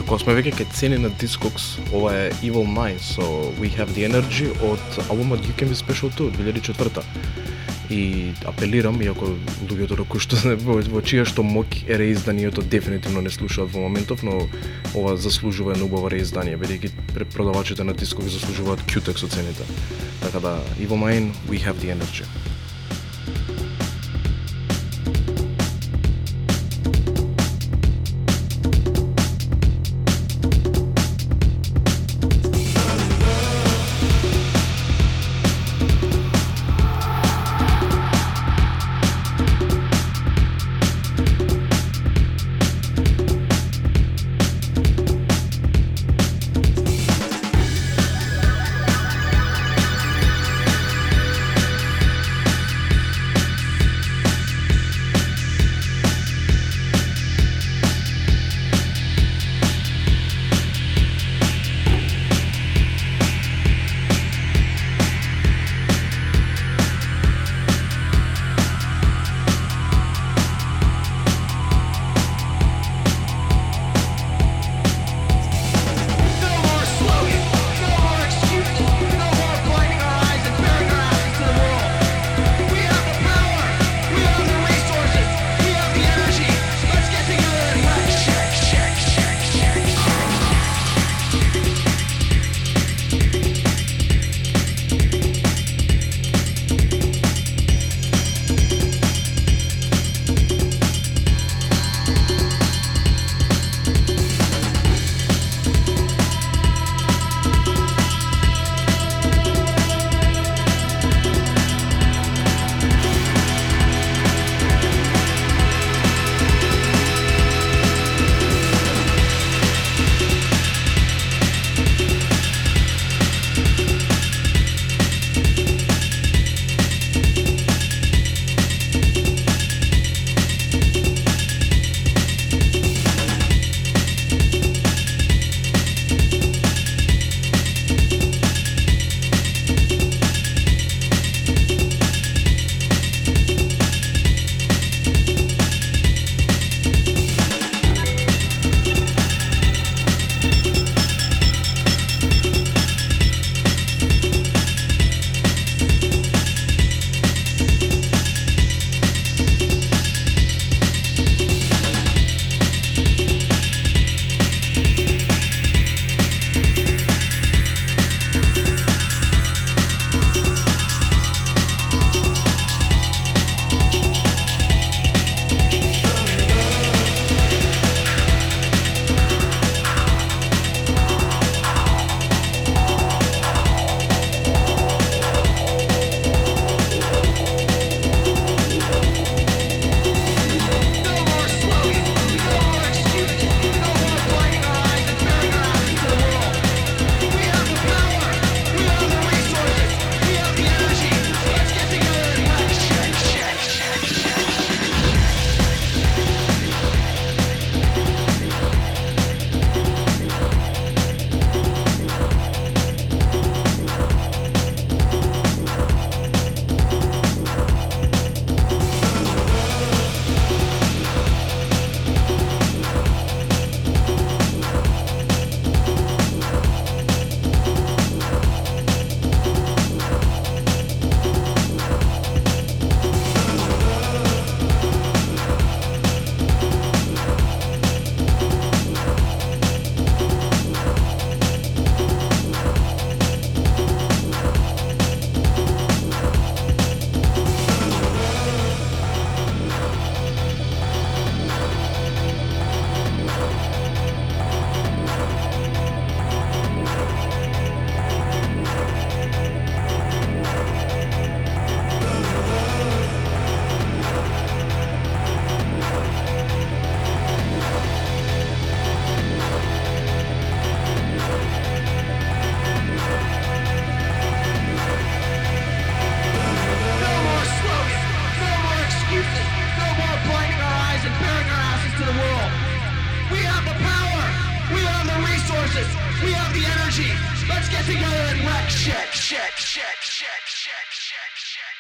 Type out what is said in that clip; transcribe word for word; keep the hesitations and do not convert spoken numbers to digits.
Кога сме веќе кај цени на Discogs, ова е Evil Mind со We Have The Energy од албумот You Can Be Special Too, две илјади и четврта. И апелирам, иако луѓето кои што во, во чија што моќ е реизданието дефинитивно не слушаат во моментов, но ова заслужува едно убаво реиздание, бидејќи продавачите на Discogs заслужуваат Q-Tex оцените. Така да, Evil Mind, We Have The Energy. We have the energy. Let's get together and wreck shit, shit, shit, shit, shit, shit, shit.